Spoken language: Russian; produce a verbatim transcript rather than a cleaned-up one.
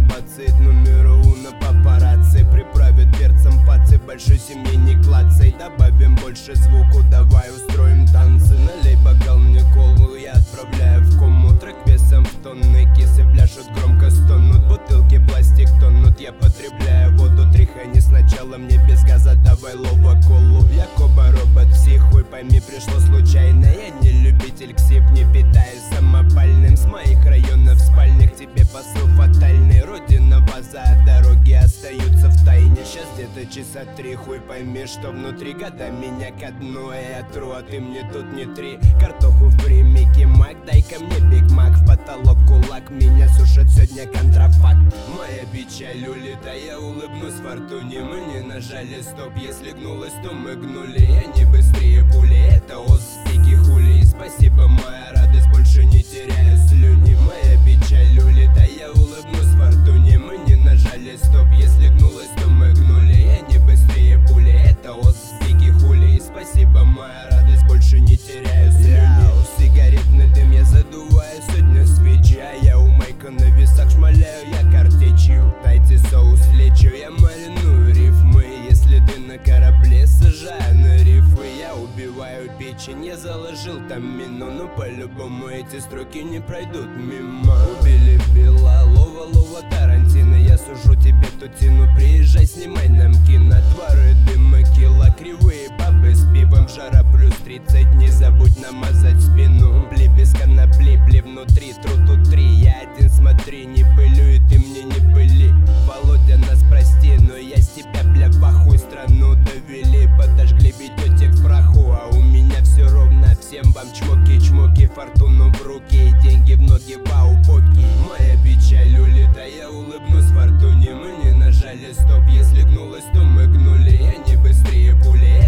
капацит номер уно папарацци. Приправят перцем пацы, большой семьи не клацай. Добавим больше звуку, давай устроим танцы. Налей бокал мне колу, я отправляю в кому. Трек весом в тонны, кисы пляшут, громко стонут. Бутылки пластик тонут, я потребляю воду. Тряхани сначала мне без газа, давай лоба колу. Якоба робот, психуй, пойми, пришло случайно. Я не любитель ксип, не питаюсь самопальным. С моих районов в спальнях тебе посыл фатальный. Родина база, дороги остаются в тайне. Сейчас где-то часа три, хуй пойми, что внутри. Года меня ко дну, я тру, а ты мне тут не три. Картоху фри, Микки Мак, дай-ка мне Биг Мак. В потолок кулак, меня сушит сегодня контрафакт. Моя печаль улетая, улыбнусь фортуне. Мы не нажали стоп, если гнулась, то мы гнули. Я не быстрее пули, это оз, стики хули. И спасибо, моя радость, больше не теряю слюни. Моя печаль улетая, улыбнусь фортуне. Мы не нажали стоп, если гнулась, то мы гнули. Я не быстрее пули, это оз, стики хули. И спасибо, моя радость, больше не теряю слюни. Яу, сигаретный дым я задуваю, сегодня свечи. А я у майка на весах шмаляю, я картечью. Дайте соус, лечу, я мариную рифмы. Если ты на корабле, сажаю на рифы. Я убиваю печень, я заложил там мину. Но по-любому эти строки не пройдут мимо. Убили Билла, лова, лова, Тарантино. Я сужу тебе тутину, приезжай, снимай нам кино. Дворы, дыма, кило, кривые бабы с пивом. Жара плюс тридцать, не забудь намазать спину. Бли без конопли, бли внутри, тру тут три. Я один, смотри, не пылю, и ты мне не пыли. Володя, нас прости, но я с тебя, бля, в ахуй. Страну довели, подожгли видеотек в праху. А у меня все ровно, всем вам чмоки-чмоки. Фортуну в руки и деньги в ноги, вау, поки. Моя печаль улетая, улыбнусь фортуне. Мы не нажали стоп, если гнулась, то мы гнули. Я не быстрее пули,